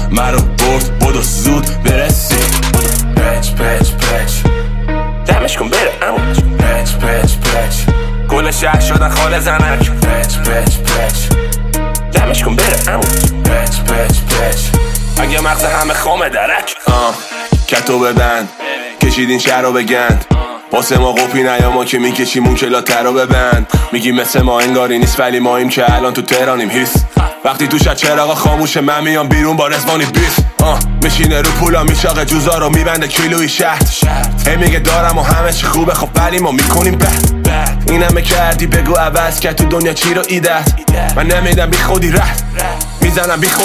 مرا برد بدو زود برسی. پچ پچ پچ دمش کن بره امو. پچ پچ پچ کل شهر شدن خال زنک. پچ پچ پچ دمش کن بره امو. پچ پچ پچ اگه مغز همه خامه درک. کتو ببند کشیدین شهر رو بگند. واسه ما قپی نیا ما که میکشیم اون کلاتر رو ببند. میگی مثل ما انگاری نیست ولی ماییم که الان تو تهرانیم. هیس وقتی تو شد چراغا خاموشه من میام بیرون با رزوانی بیست. میشینه رو پولا میشاقه جوزا رو میبنده کیلوی شهر. هی میگه دارم و همه چی خوبه خب ولی ما میکنیم بد. این همه کردی بگو عوض کرد تو دنیا چی رو ایدت. من نمیدم بی خودی رد میزنم بی خود